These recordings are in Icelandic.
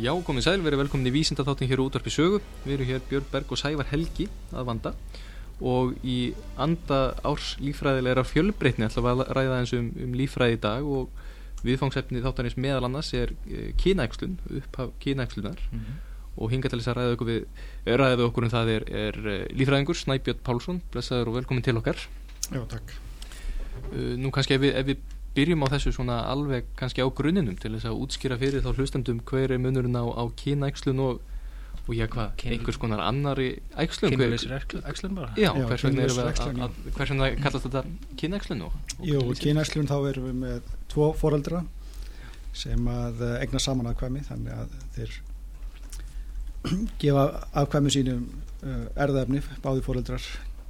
Já, komið sæl, verið velkomin í vísindaþáttinn hér á Útvarpi Sögu. Við erum hér Björn Berg og Sævar Helgi að vanda og í anda árs líffræðilegra fjölbreytni ætlum við að ræða eins líffræði í dag og viðfangsefni þáttarins meðal annars kynæxlun, upphaf kynæxlunar og hingað til þess að ræða við okkur það er líffræðingur Snæbjörn Pálsson, blessaður og velkomin til okkar. Já, takk. Nú kannski ef við byrjum á þessu svona alveg kannski á grunninum til þess að útskýra fyrir þá hlustendum hver munurinn á kynæxlun og einhvers konar annarri æxlun. Kynlausri æxlun bara? Já, hvers vegna kallast þetta kynæxlun? Jú, kynæxlun þá erum við með 2 foreldra sem að eigna saman afkvæmi, þannig að þeir gefa afkvæmi sínum erfðaefni, báðir foreldrar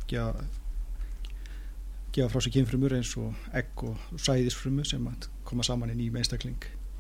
gefa frá sig kynfrumur eins og egg og sæðisfrumur sem að koma saman í nýjum einstakling.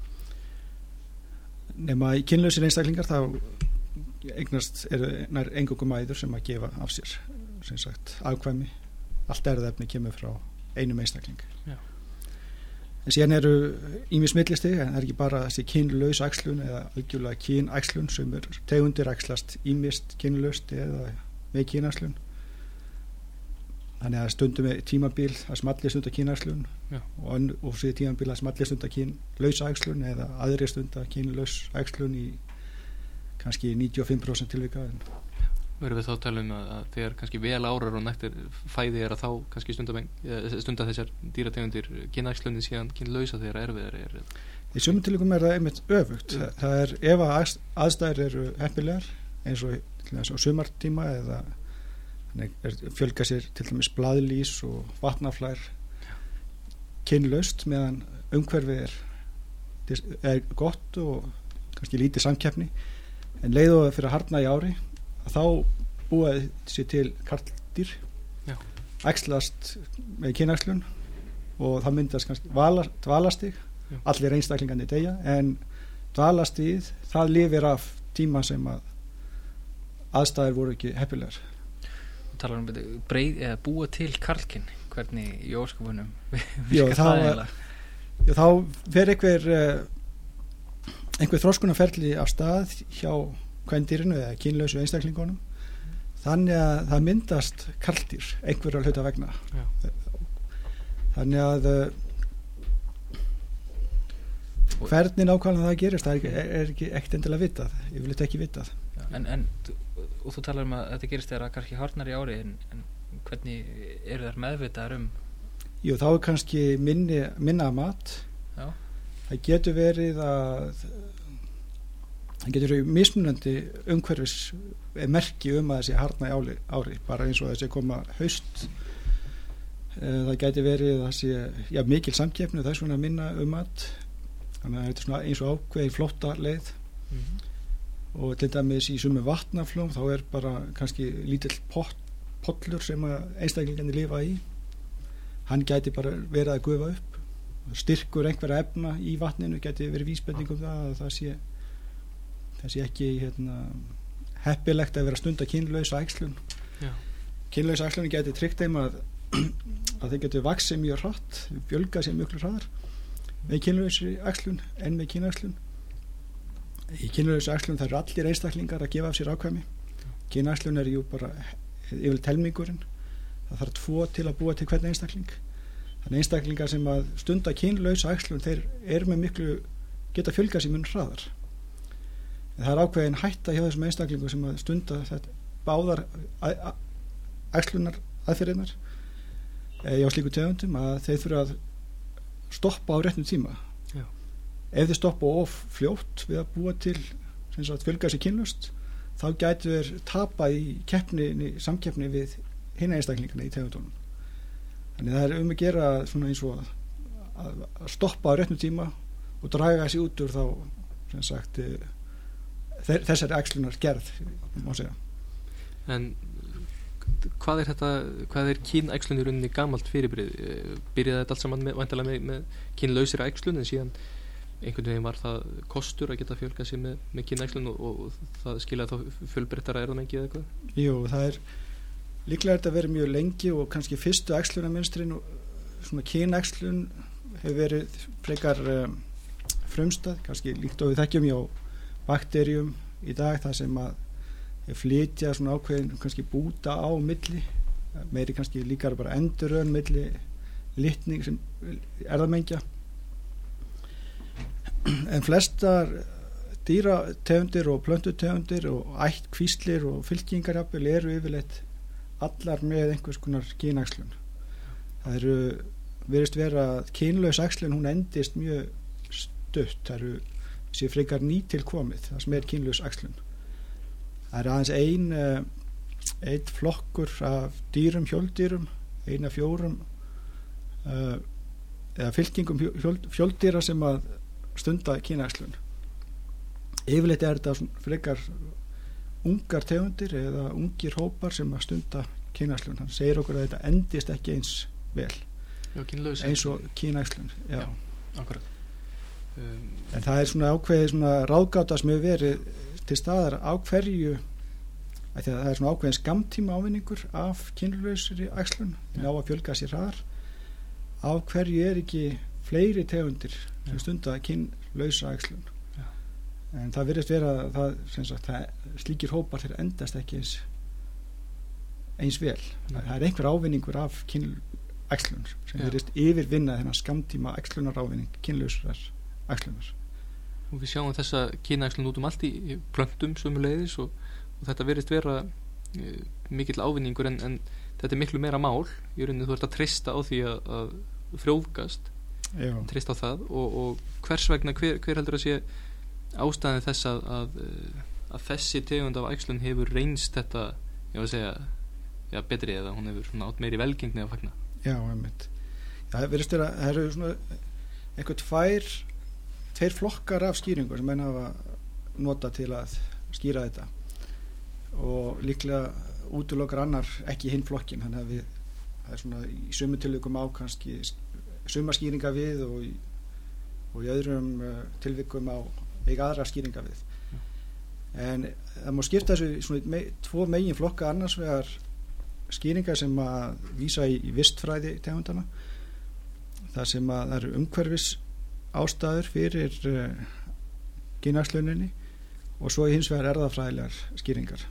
Nema í kynlausir einstaklingar þá eignast nær eingöngu mæður sem að gefa af sér sem sagt afkvæmi. Allt erfðaefni kemur frá einum einstakling. Já. En síðan eru ýmis millistig, en það er ekki bara þessi kynlaus æxlun eða algjörlega kynæxlun sem tegundir æxlast ýmist kynlaust eða með kynæxlun. Þannig að stundum er tímabil að smalli stunda kynæxlun og síðan tímabil að smalli stunda kynlausa æxlun eða aðri stunda kynlaus æxlun í kannski 95% tilvika. Verðum við þá að tala að þegar kannski vel árar og nættir fæði að þá kannski stunda þessar dýrategundir kynæxlunin síðan kynlausa þegar erfiðar Í sumum tilvikum það einmitt öfugt. Það er ef aðstæður eru heppilegar eins og til þess á sumartíma eða fjölga sér til dæmis blaðlýs og vatnaflær kynlaust meðan umhverfið er gott og kannski lítið samkeppni, en leið og fyrir að harðna í ári að þá búa sér til karldýr æxlast með kynæxlun og það myndast kannski dvalastig. Allir einstaklingarnir deyja en dvalastigið það lifir af tíma sem að aðstæður voru ekki heppilegar. Talar eða búa til karlkyn, hvernig í óskapunum þá fer einhver þroskunarferli af stað hjá kvendýrinu eða kynlausu einstaklingunum, þannig að það myndast karldýr einhverja hluta vegna. Þannig að hvernig nákvæmlega það gerist það er ekki ekkert endilega vitað, ég vil ekki vitað. Og þú talar að þetta gerist þegar það kannski harðnar í ári, en hvernig eru þær meðvitaðar Jú, þá er kannski minna mat. Já. Það getur verið mismunandi umhverfis merki að þessi harðna í ári, bara eins og þessi koma haust. Það getur verið að þessi mikil samkeppni, það er svona minna mat, þannig að þetta er svona eins og ákveðin flótta leið. Og til dæmis í sumu vatnaflóm þá er bara kannski lítill pollur sem einstaklingarnir lifa í, hann gæti bara verið að gufa upp. Styrkur einhverja efna í vatninu gæti verið vísbending að það sé ekki heppilegt að vera stunda kynlausa æxlun. Kynlausa æxlun gæti tryggt þeim að þeir gæti vaxið mjög hratt, fjölga sér mjög hraðar með kynlausri æxlun en með kynæxlun. Í kynlausu æxlun það eru allir einstaklingar að gefa af sér afkvæmi. Kynæxlun er jú bara yfirleitt helmingurinn. Það þarf 2 til að búa til hvern einstakling. Þannig einstaklingar sem að stunda kynlausa æxlun þeir eru með geta fjölga sér mun hraðar. En það er ákveðin hætta hjá þessum einstaklingum sem að stunda þetta báðar æxlunar aðferðirnar hjá slíku tegundum að þeir þurfa að stoppa á réttum tíma. Ef þið stoppa of fljótt við að búa til fjölga sér kynlaust, þá gætu þeir tapa í samkeppni við hina einstaklingarna í tegundunum. Þannig það er að gera svona eins og að stoppa á réttum tíma og draga sér út úr þá þessari æxlunar gerð, má segja. En hvað er kynæxlun í rauninni gamalt fyrirbrigði? Byrjaði þetta allt saman væntanlega með kynlausri æxlun, en síðan einhvern veginn var það kostur að geta fjölgað sér með kynæxlun og það skilaði þá fjölbreyttara erfðamengi eða eitthvað? Jú, það er líklega þetta verið mjög lengi og kannski fyrstu æxlunarmynstrin og svona kynæxlun hefur verið frekar frumstað, kannski líkt og við þekkjum hjá bakteríum í dag, það sem að flytja svona ákveðin kannski búta á milli, meiri kannski líka bara endurön milli litning sem erðamengja. En flestar dýrategundir og plöntutegundir og ættkvíslir og fylkingarjafnvel eru yfirleitt allar með einhvers konar kynæxlun. Það virðist vera að kynlaus æxlun, hún endist mjög stutt. Það sé frekar nýtilkomið það sem kynlaus æxlun. Það aðeins einn flokkur af dýrum, hjóldýrum, 1 af 4 eða fylkingum hjóldýra sem að stunda kynæxlun. Yfirleitt þetta frekar ungar tegundir eða ungir hópar sem að stunda kynæxlun. Hann segir okkur að þetta endist ekki eins vel eins og kynæxlun. Já, akkurat. En það svona ákveðið svona ráðgáta sem hefur verið til staðar á hverju, að það svona ákveðin skammtíma ávinningur af kynlausri æxlun, ná að fjölga sér hraðar. Af hverju ekki fleiri tegundir sem stunda kynlausa æxlun? Já. En það virðist vera það, sem sagt, slíkir hópar þeir endast ekki eins vel. Það einhver ávinningur af kynæxlun sem virðist yfirvinna þennan skammtíma æxlunar ávinning kynlausrar æxlunar. Og við sjáum þessa kynæxlun út allt í plöntum sömuleiðis og þetta virðist vera mikill ávinningur en þetta miklu meira mál. Í rauninni þú ert að treysta á því að frjóvgast, treysta á það og hvers vegna, hver heldur að sé ástæðan þess að þessi tegund af æxlun hefur reynst þetta, ég var að segja, betri, eða hún hefur svona átt meiri velgengni að fagna. Já, einmitt. Það virðist vera, það eru svona eitthvað tveir flokkar af skýringur sem menn hafa nota til að skýra þetta og líklega útilokar annar ekki hinn flokkin, þannig að það svona í sömu tilvikum á kannski suma skýringa við og í öðrum tilvikum á eiga aðra skýringa við. En það má skipta þessu svona 2 megin flokka, annars vegar skýringar sem að vísa í vistfræði tegundana, þar sem að það eru umhverfis ástæður fyrir kynæxluninni og svo hins vegar erfðafræðilegar skýringar.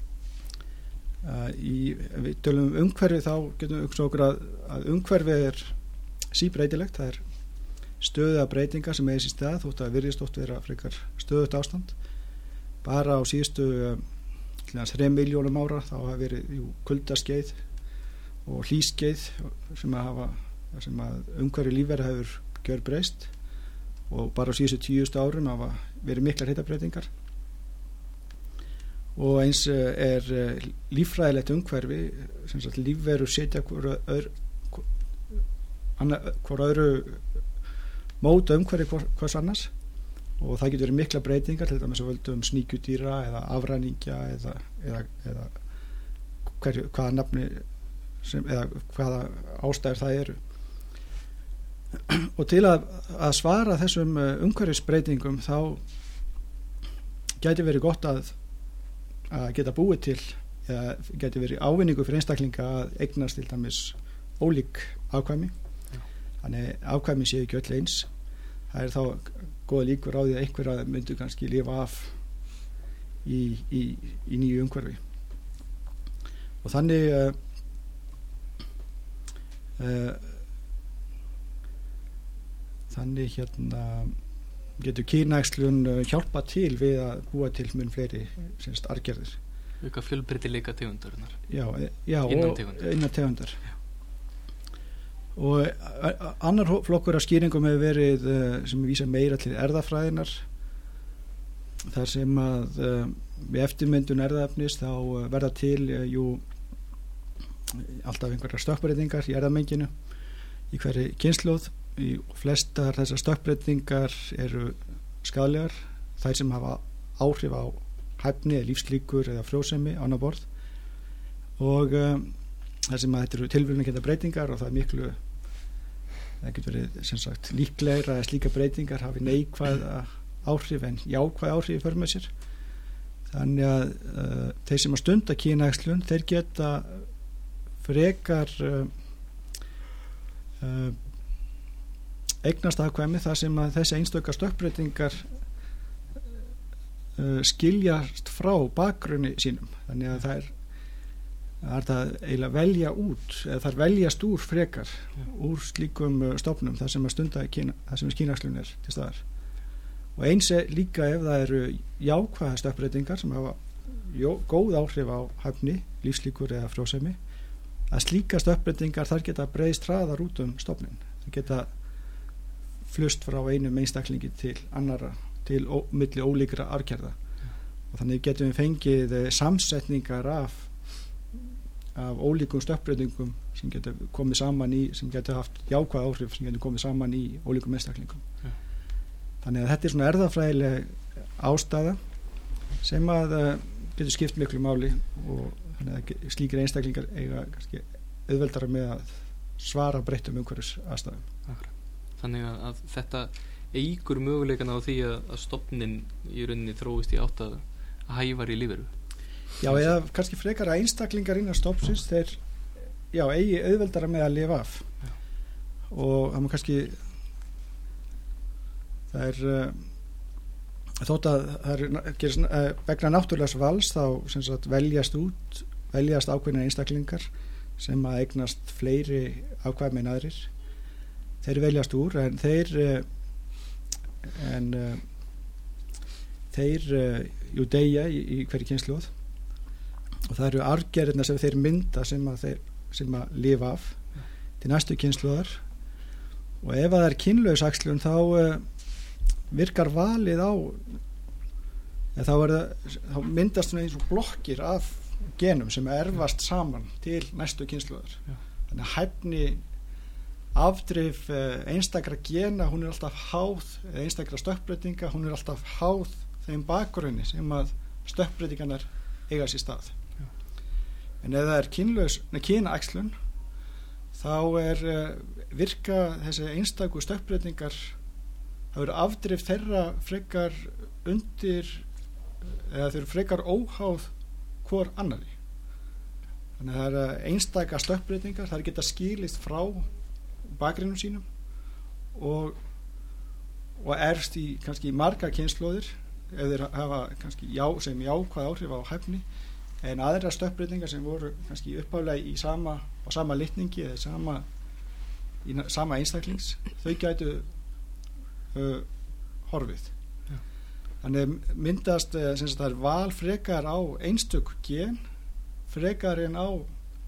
Við tölum umhverfi, þá getum við hugsað okkur að umhverfi síbreytilegt, það stöðuga breytingar sem sér stað, þótt að virðist oft vera frekar stöðugt ástand. Bara á síðustu 3 milljónum ára þá hafa verið kuldaskeið og hlýskeið sem að umhverfi lífvera hefur gjörbreyst og bara á síðustu 10 árum hafa verið miklar hitabreytingar. Og eins líffræðilegt umhverfi, sem sagt lífverur setja hvor öðru móta umhverfi hvers annars og það getur verið mikla breytingar, til dæmis að völdum sníkjudýra eða afræningja eða hvaða nafni eða hvaða ástæður það eru. Og til að svara þessum umhverfisbreytingum þá gæti verið gott að geta búið til, eða geti verið ávinningu fyrir einstaklinga að eignast til dæmis ólík afkvæmi. Þannig afkvæmi séu ekki öll eins. Það þá góða líkur á því að einhverja myndu kannski lifa af í nýju umhverfi. Og þannig getur kynæxlun hjálpa til við að búa til mun fleiri arfgerðir. Auka fjölbreytileika tegundarinnar. Já, innan tegundar. Já. Og annar flokkur af skýringum hefur verið sem vísa meira til erfðafræðinar, þar sem að við eftirmyndun erfðaefnis þá verða til alltaf einhverjar stökkbreytingar í erfðamenginu í hverri kynslóð. Flestar þessar stökkbreytingar eru skaðlegar, þær sem hafa áhrif á hæfni, lífslíkur eða frjósemi á annað borð, og þar sem að þetta eru tilviljunarkennda breytingar og það getur verið sem sagt líklegra að slíka breytingar hafi neikvæða áhrif en jákvæð áhrif í för með sér. Þannig að þeir sem að stunda kynæxlun, þeir geta frekar eignast afkvæmi þar sem að þessi einstöka stökkbreytingar skiljast frá bakgrunni sínum, þannig að það er eiginlega velja út eða þar veljast úr frekar úr slíkum stofnum þar sem að stunda þar sem kynæxlun er til staðar. Og eins líka ef það eru jákvæða stökkbreytingar sem hafa góð áhrif á hæfni, lífslíkur eða frjósemi, að slíka stökkbreytingar þar geta breiðst hraðar út stofnin, það geta flust frá einum einstaklingi til annara, til milli ólíkra arfgerða, og þannig getum við fengið samsetningar af ólíkum stökkbreytingum sem getur komið saman í, sem getur haft jákvæð áhrif sem getur komið saman í ólíkum einstaklingum. Þannig að þetta er svona erfðafræðileg ástæða sem að getur skipt miklu máli, og þannig að slíkir einstaklingar eiga kannski auðveldara með að svara breyttum umhverfis aðstæðum. Þannig að þetta eykur möguleikana á því að stofnin í rauninni þróist í átt að hæfari í lífveru. Já, eða kannski frekar að einstaklingar innan stofnsins þeir eigi auðveldara með að lifa af. Og það má kannski það er þótt að það gerist vegna náttúrulegs vals þá sem sagt veljast ákveðna einstaklingar sem að eignast fleiri afkvæmi en aðrir. Þeir veljast úr en þeir deyja í hverju kynslóð, og það eru arfgerðirnar sem þeir mynda sem að lifa af til næstu kynslóðar. Og ef það er kynlaus æxlun þá virkar valið á þá myndast eins og blokkir af genum sem erfast saman til næstu kynslóðar. Þannig að hæfni afdrif einstakra gena, hún er alltaf háð, einstakra stökkbreytinga, hún er alltaf háð þeim bakgrunni sem að stökkbreytingarnar eiga sér stað. En ef það er kynæxlun þá virka þessi einstaku stökkbreytingar, það eru afdrif þeirra frekar undir, eða þau eru frekar óháð hvor annari. Þannig að það eru einstaka stökkbreytingar, það geta skilist frá bakgrunnum sínum og erst í kannski margar kynslóðir ef þeir hafa kannski sem jákvæð áhrif á hæfni, en aðra stökkbreytingar sem voru kannski uppálega á sama litningi eða sama einstaklings, þau gætu horfið. Þannig myndast sem sagt það er val frekar á einstök gen frekar en á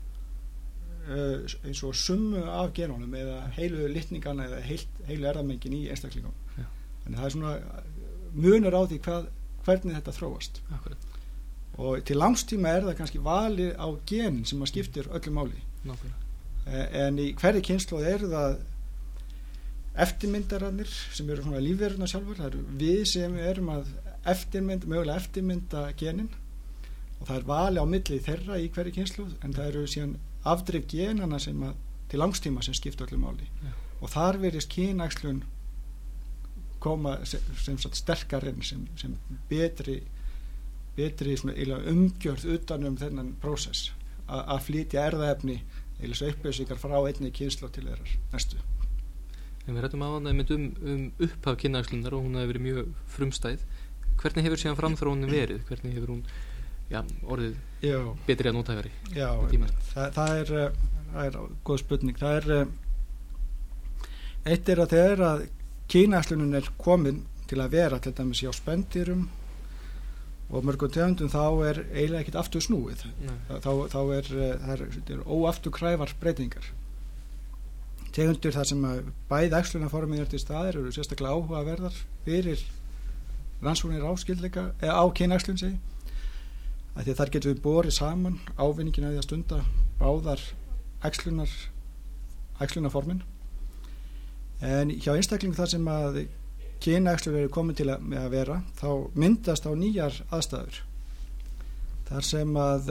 eins og summu af genunum eða heilu litningana eða heilu erfðamengin í einstaklingum. Þannig það er svona munur á því hvernig þetta þróast. Akkurat. Og til langstíma það kannski valið á genin sem að skiptir öllu máli. En í hverju kynslóð það eftirmyndararnir sem eru svona lífverurnar sjálfur, það eru við sem erum að mögulega eftirmynda genin, og það er valið á milli þeirra í hverju kynslóð, en það eru síðan afdrif genana sem að til langstíma sem skiptir öllu máli. Og þar verðist kynæxlun koma sem sagt sterkar inn, sem betri svona umgjörð utanum þennan prósess að flytja erfðaefni eða upplýsingar frá einni kynslóð til þeirrar næstu. En við rættum áðan upphaf kynæxlunar og hún hefur verið mjög frumstæð. Hvernig hefur síðan framþróunin verið? Hvernig hefur hún orðið betri að nótæfari? Já, það er góð spurning. Það er eitt að þegar að kynæxlunin er komin til að vera til dæmis hjá spendýrum og mörgum tegundum, þá eiginlega ekkert aftur snúið. Þá er óafturkræfar breytingar. Tegundur þar sem bæði æxlunarformið til staðar eru sérstaklega áhugaverðar fyrir rannsóknir á skyldleika á kynæxlun segi, að því að þar getum við borið saman ávinningin að því að stunda báðar æxlunarformin. En hjá einstaklingum þar sem að kynæxlur eru komin til að vera, þá myndast á nýjar aðstæður þar sem að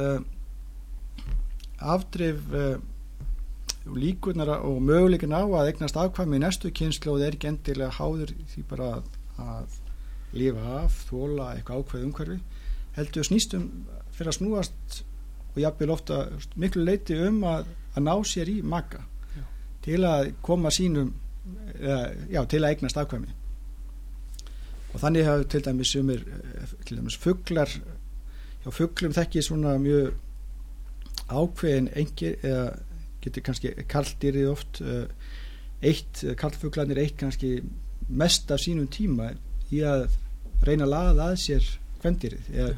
afdrif líkurnar og möguleikin á að eignast afkvæmi í næstu kynslóð er ekki endilega háður því bara að lifa af, þola eitthvað ákveð umhverfi, heldur snýstum fyrir að snúast og jafnvel ofta miklu leyti að ná sér í maka til að koma sínum til að eignast afkvæmi. og þannig hafa til dæmis fuglar, hjá fuglum þekki svona mjög ákveðin engir, eða getur kannski karldýrið oft karlfuglarnir eitt kannski mest af sínum tíma í að reyna að laða að sér kvendýrið, eða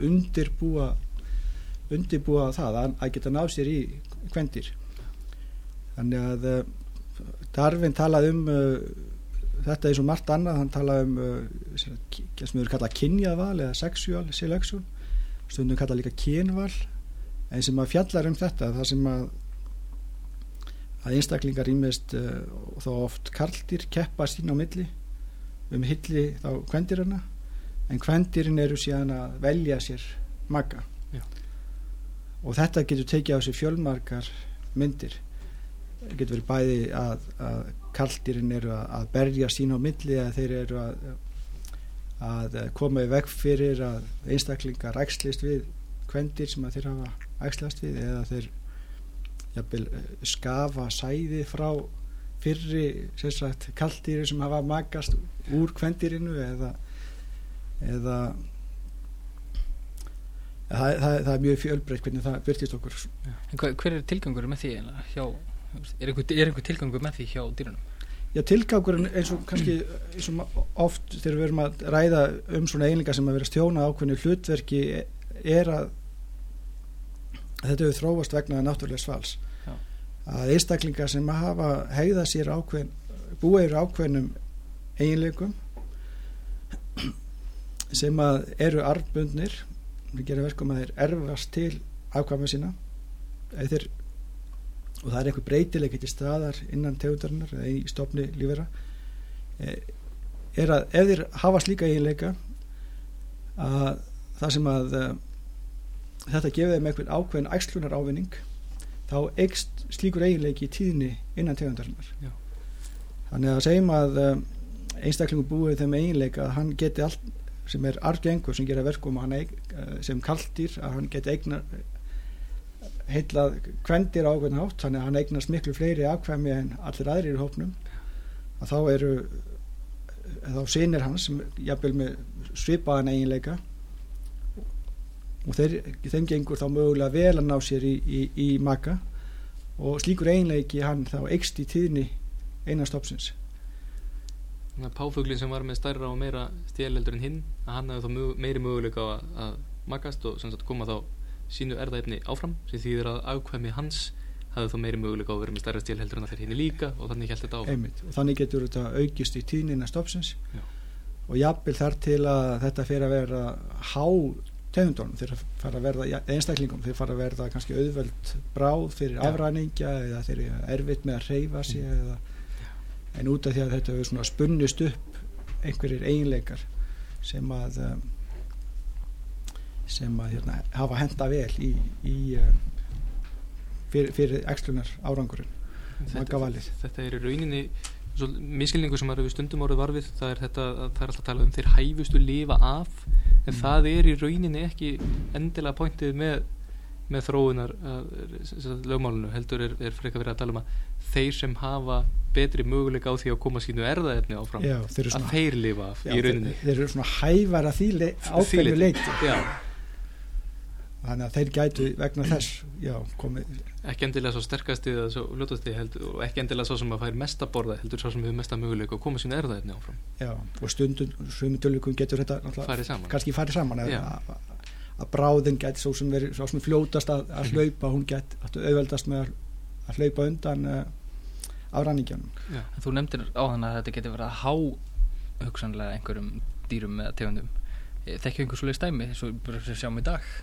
undirbúa það að geta náð sér í kvendýr. Þannig að Darwin talaði þetta eins og margt annað, hann talaði sem við erum kallað kynjaval eða sexual selection, stundum kallað líka kynval, en sem að fjallar þetta, það sem að einstaklingar ýmist og þá oft karldýr keppa sín á milli hilli þá kvendýrana, en kvendýrin eru síðan að velja sér maka. Já. Og þetta getur tekið á sig fjölmargar myndir. Það getur verið bæði að karldýrin eru að berja sín á milli, að þeir eru að koma í veg fyrir að einstaklingar æxlist við kvendýr sem að þeir hafa æxlast við, eða þeir jafnvel skafa sæði frá fyrri karldýri sem hafa makast úr kvendýrinu, eða það er mjög fjölbreytt hvernig það birtist okkur. En hver er tilgangur með því? Er einhver tilgangur með því hjá dýrunum? Já, tilgangurinn eins og kannski eins og oft þegar við erum að ræða svona eiginleika sem að vera stjóna ákveðnu hlutverki er að þetta hefur þróast vegna náttúrulegs vals. Já. Að einstaklingar sem hafa hegða sér búa yfir ákveðnum eiginleikum sem að eru arfbundnir, við gerum verkum að þeir erfast til afkvæma sína, og það er einhver breytileiki til staðar innan tegundarinnar eða í stofni lífvera, er að ef þeir hafa slíka eiginleika að það sem að þetta gefið þeim einhvern ákveðin æxlunar ávinning, þá eykst slíkur eiginleiki í tíðni innan tegundarinnar. Já. Þannig að segjum að einstaklingur búið þeim eiginleika að hann geti allt sem er arfgengur, sem gera verkum sem karldýr, að hann geti heillað kvendýr á ákveðin hátt, þannig að hann eignast miklu fleiri afkvæmi en allir aðrir í hópnum, að þá synir hans sem jafnvel með svipaðan eiginleika, og þeim gengur þá mögulega vel að ná sér í maka, og slíkur eiginleiki hann þá eykst í tíðni einan stofnsins. Páfuglinn sem var með stærra og meira stéleldur en hinn, að hann hefði þá meiri möguleika að makast og sem sagt koma þá sínu erfðaefni áfram, sem þýðir að afkvæmi hans hafði þá meiri möguleika að vera með stærra stélheldur en að þeir hinni líka, og þannig hélt þetta áfram. Einmitt. Og þannig getur þetta aukist í tíðni innan stofnsins. Já. Og jafnvel þar til að þetta fer að vera há tegundunum, þeir fara að verða einstaklingum, þeir fara að verða kannski auðveld bráð fyrir afræningja, eða þeir eru erfitt með að hreyfa sig, en út af því að þetta hefur svona spunnist upp einhverjir eiginleikar sem að hafa henta vel fyrir æxlunar árangurinn. Þetta er í rauninni miskilningu sem við stundum orðið varfið, það er alltaf að tala þeir hæfustu lifa af, en það er í rauninni ekki endilega pointið með þróunar lögmálinu, heldur er frekar verið að tala að þeir sem hafa betri möguleika á því að koma sínu erfðaefni áfram, að þeir lifa af í rauninni. Þeir eru svona hæfar að ákveðnu leyti. Já. Þannig að þeir gætu vegna þess komið. Ekki endilega svo sterkasti eða svo ljótasti heldur, og ekki endilega svo sem að fær mesta borða, heldur svo sem hefur mesta möguleika að koma sínu erfðaefni áfram. Já, og stundum sumum tilvikum getur þetta kannski farið saman, að bráðin gæti svo sem fljótast að hlaupa, hún gæti auðveldast með að hlaupa undan afræningjanum. Þú nefndir áðan að þetta getur verið að há hugsanlega einhverjum dýrum eða tegundum. Þekkju einhver svoleiðis dæmi eins og við sjáum í dag?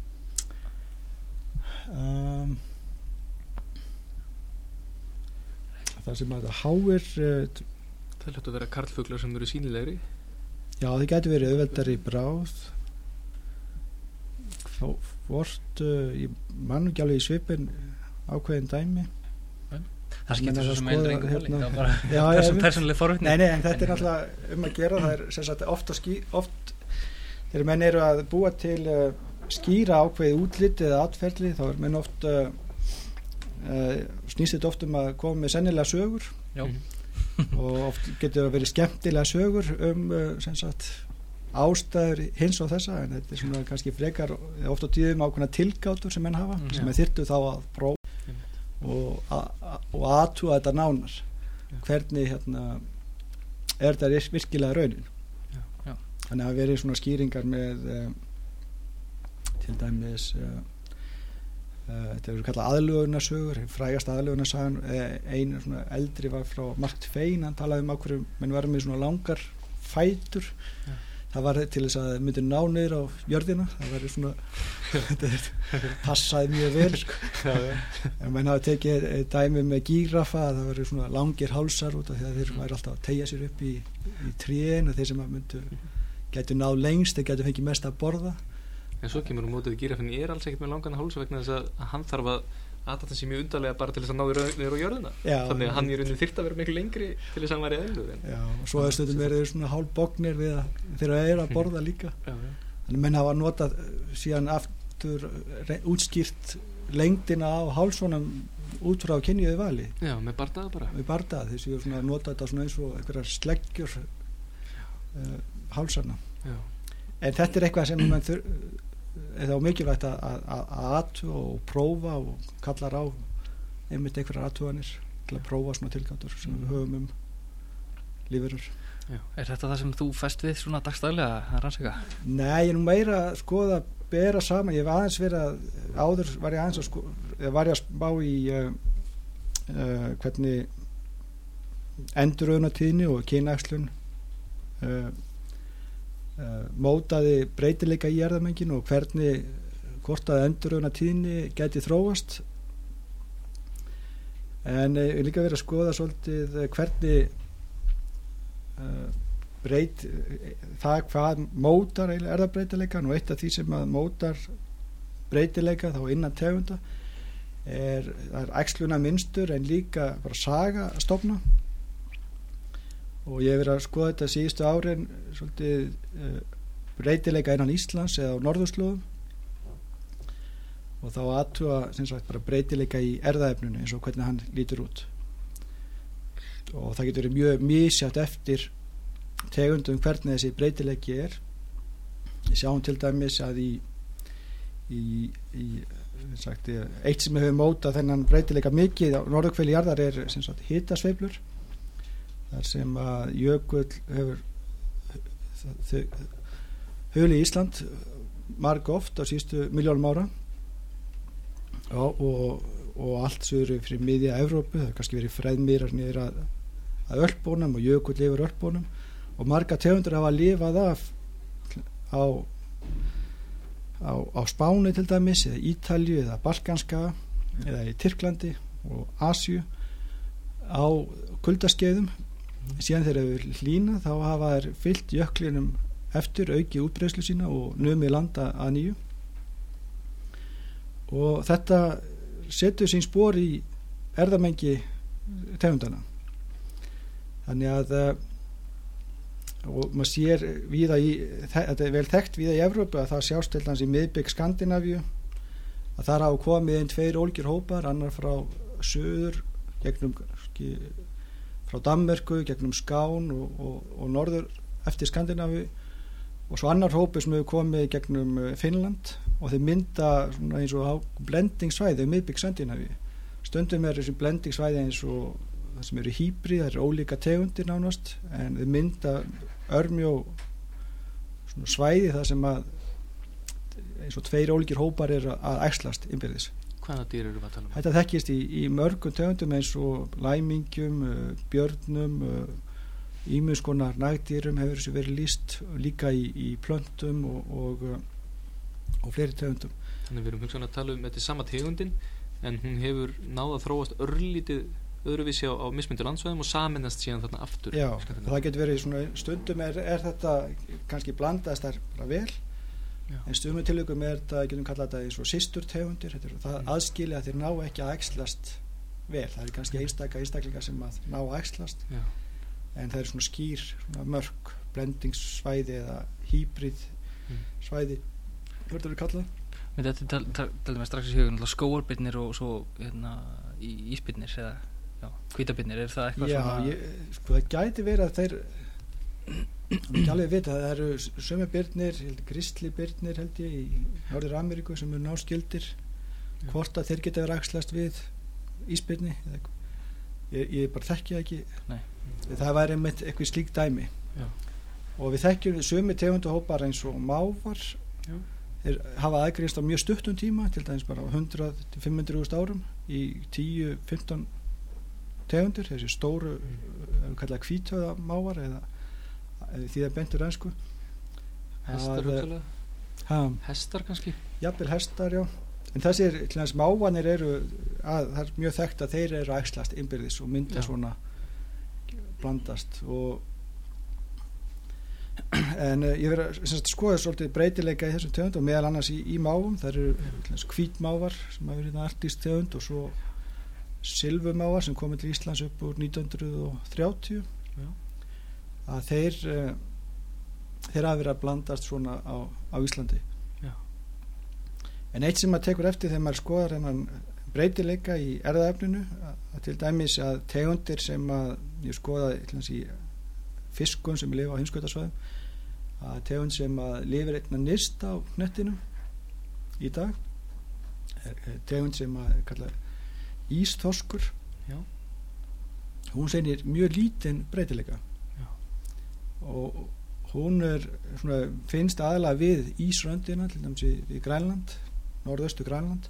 Það sem að það háir það hljótt að vera karlfuglar sem eru sýnilegri. Já, það getur verið auðveldari bráð, hvort ég man ekki alveg í svipin ákveðin dæmi. Það skiptir svo sem heldur einhver hóli, það var bara persónuleg forvitni. Nei, en þetta er náttúrulega að gera, það er sem sagt oft þegar menn eru að búa til skýra ákveðið útlit eða atferli, þá er menn oft snýst þetta oft að koma með sennilega sögur. Já. Og oft getur það verið skemmtilega sögur sem sagt ástæður hins og þessa, en þetta svona kannski frekar oft á tíðum ákveðna tilgátur sem menn hafa, sem þyrftu þá að prófa og aðtúa þetta nánar hvernig er þetta virkilega raunin. Þannig að verið svona skýringar með til dæmis þetta eru kallað aðlögunarsögur, frægast aðlögunarsagan, einu svona eldri var frá Mark Twain, hann talaði ákveðum, menn var með svona langar fætur, það var til þess að myndi ná niður á jörðina, það var svona þetta passaði mjög vel en menn hafa tekið dæmi með gíraffa, það var svona langir hálsar út af því að þeir væri alltaf að teygja sér upp í trén og þeir sem gætu náð lengst, þeir gætu fengið mest að borða. En svo kemur mótið gírafinn alls ekkert með langan háls vegna þess að hann þarf að aðtata sig mjög undarlega bara til þess að ná niður á jörðina. Þannig að hann í rauninni þyrfti að vera miklu lengri til þess að hann væri eðlilegur. Já, og svo stundum verið svona hálfbognir við þegar þeir að borða líka. Þannig menn hafa notað síðan aftur útskýrt lengdina á hálsónum út frá kynjuðu vali. Já, með bardaða bara. Með bardaða, þess að ég svona notað þetta svona eins og einhverjar sleggjur hálsarna. Já. En þetta eitthvað sem mann þá mikilvægt að athuga og prófa og kallar á einmitt einhverjar athuganir til að prófa svona tilgáttur sem við höfum lífverur. Er þetta það sem þú fest við svona dagstaglega að rannsaka? Nei, ég meira að skoða bera saman, ég hef aðeins verið að áður var ég aðeins að spá í hvernig endurraunatíðni og kynæxlun mótaði breytileika í erfðamenginu og hvort að endurraunatíðni gæti þróast, en ég líka verið að skoða svolítið hvernig það hvað mótar erfðabreytileikan, og eitt af því sem að mótar breytileika þá innan tegunda er æxluna mynstur en líka bara saga stofna. Og ég hef verið að skoða þetta síðustu árin svolítið breytileika innan Íslands eða á norðurslóðum og þá athuga sem sagt bara breytileika í erfðaefninu eins og hvernig hann lítur út, og það getur verið mjög misjafnt eftir tegundum hvernig þessi breytileiki er. Við sjáum til dæmis að eitt sem hefur mótað þennan breytileika mikið á norðurhveli jarðar er sem sagt hitasveiflur, þar sem að jökull hefur hulið Ísland marg oft á síðustu milljónum ára og allt sögur fyrir miðja Evrópu, það kannski verið freðmýrar niður að Ölpunum og jökull yfir Ölpunum, og marga tegundur hafa lifað af á Spáni til dæmis, eða Ítalíu eða Balkanska eða í Tyrklandi og Asíu á kuldaskeiðum. Síðan þegar þau hlýna þá hafa þær fyllt jöklinum eftir, aukið útbreiðslu sína og numið landa að nýju, og þetta setur sín spor í erfðamengi tegundana. Þannig að og maður sér víða þetta er vel þekkt víða í Evrópu að það sjást til dæmis í miðbik Skandinavíu að þar hafa komið inn 2 ólgir hópar, annar frá söður gegnum frá Danmörku gegnum Skán og norður eftir Skandinavíu, og svo annar hópur sem hefur komið gegnum Finnland, og þeir mynda svona eins og blendingsvæði miðbik Skandinavíu. Stundum þessi blendingsvæði eins og það sem eru hýbríð, það eru ólíka tegundir nánast, en þeir mynda örmjó svona svæði þar sem að eins og 2 ólíkir hópar eru að æxlast innbyrðis. Hvaða dýr eru að tala um? Þetta þekkist í mörgum tegundum eins og læmingjum, björnum, ýmis konar nagdýrum hefur þessu verið lýst, líka í plöntum og fleiri tegundum. Þannig við erum hugsanlega að tala um þetta sama tegundin, en hún hefur náð að þróast örlítið öðruvísi á mismunandi landsvæðum og samennast síðan þarna aftur. Já, það getur verið svona stundum er þetta kannski blandaðist þar bara vel. Já. En stundum tilvikum þetta, getum kallað þetta eins og systurtegundir, það aðskilja að þeir ná ekki að æxlast vel, það er kannski einstaklingar sem að ná að æxlast. Já. En það er svona skýr svona mörk, blendingssvæði eða hýbríð svæði, hvað er það kallað? Þetta talum við strax í hugun, skógarbirnir og svo ísbirnir eða hvítabirnir, er það eitthvað svona? Já, það gæti verið að þeir ekki alveg vita, það eru sömu birnir, gristlibirnir held ég í Norður Ameríku sem eru náskyldir, hvort að þeir geta verið æxlast við ísbirni, ég bara þekki það ekki. Nei. Það væri með eitthvað slík dæmi. Já. Og við þekkjum sömu tegundahópar eins og mávar. Já. Þeir hafa aðgreinst á mjög stuttum tíma, til dæmis bara á 100-500.000 árum í 10-15 tegundir, þessi stóru kallað hvíthöfða mávar eða því það bentur ensku. Hestar hugsalega? Hestar kannski? Jafnvel hestar, já. En þessir, til þess mávanir það er mjög þekkt að þeir eru æxlast innbyrðis og mynda svona blandast en ég verið að skoða svolítið breytileika í þessum tegund og meðal annars í mávam. Það eru hvítmávar sem hafa verið arktís tegund og svo silfumávar sem komið til Íslands upp úr 1930. Já. Að þeir hafa verið að blandast svona á Íslandi. Já. En eitt sem maður tekur eftir þegar maður skoðar hennan breytileika í erfðaefninu, að til dæmis að tegundir sem að ég skoðaði til dæmis í fiskun sem lifa á heimskautasvæðum, að tegund sem að lifir einna nyrst á hnettinum í dag tegund sem að kalla ísþorskur. Já. Hún segir mjög lítinn breytileika. Já. Og hún svona, finnst aðalega við ísröndina, til dæmis í Grænland, norðaustu Grænland,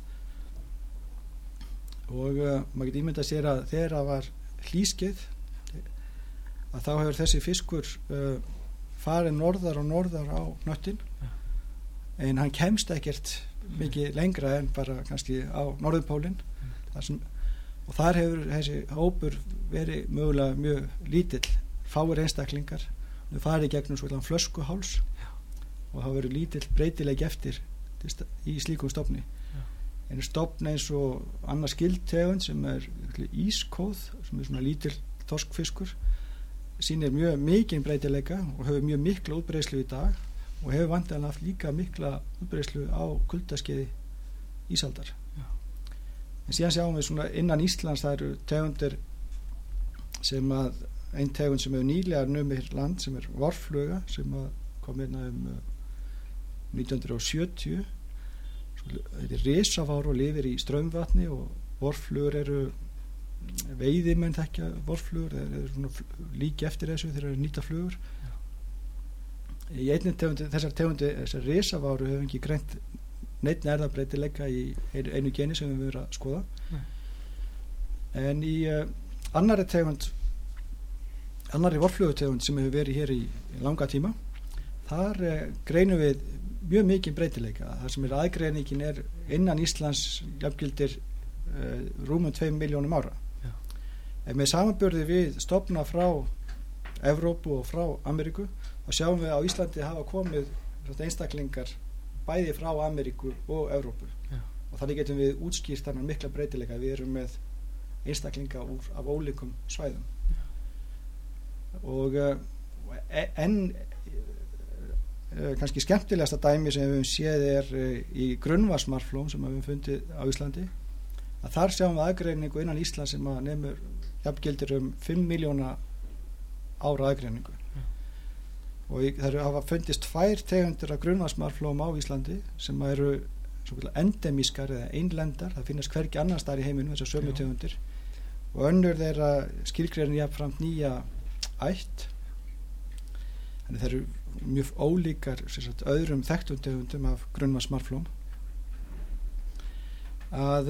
og maður getur ímyndað sér að þegar það var hlýskeið að þá hefur þessi fiskur farið norðar og norðar á hnöttin. Ja. En hann kemst ekkert mikið lengra en bara kannski á norðurpólinn. Og þar hefur þessi hópur verið mögulega mjög lítill, fáir einstaklingar, þau farið gegnum svona flöskuháls. Ja. Og það verið lítill breytileik eftir í slíkum stofni. Ja. En stofn eins og annars skildtegund sem ískóð, sem svona lítill þorskfiskur, sýnir mjög mikinn breytileika og hefur mjög mikla útbreiðslu í dag og hefur vantanlega haft líka mikla útbreiðslu á kuldaskeiði ísaldar. Já. En síðan sjáum við svona innan Íslands það eru tegundir sem að ein tegund sem hefur nýlega numið land sem vorfluga sem að kom inn 1970. Þetta risavár og lifir í straumvatni og vorflugur eru veiðimenn þekkja vorflugur, þeir eru svona líki eftir þessu þeir eru nýta flugur. Já. Í einni tegundi, þessar risaváru hefur ekki greint neitt erfðabreytileika í einu geni sem við verðum að skoða. Nei. En í annarri vorflugutegund sem hefur verið hér í langa tíma, þar greinum við mjög mikið breytileika. Það sem aðgreiningin innan Íslands jafngildir rúmum 2 milljónum ára. Já. En með samanburði við stofna frá Evrópu og frá Ameríku, þá sjáum við á Íslandi hafa komið einstaklingar bæði frá Ameríku og Evrópu. Já. Og þannig getum við útskýrt þennan mikla breytileika. Við erum með einstaklinga af ólíkum svæðum. Já. Og kannski skemmtilegasta dæmi sem við höfum séð í grunnvatnsmarflóm sem við höfum fundið á Íslandi, að þar sjáum við aðgreiningu innan Íslands sem að nemur jafngildir 5 milljóna ára aðgreiningu. Og það hafa fundist 2 tegundir af grunnvatnsmarflóm á Íslandi sem eru endemískar eða einlendar, það finnast hvergi annar staðar í heiminum þessar sömu tegundir, og önnur þeirra skilgreinin jafnframt nýja ætt. Þannig þeir eru mjög ólíkar öðrum þekktum tegundum af grunnvatnsmarflóm. Og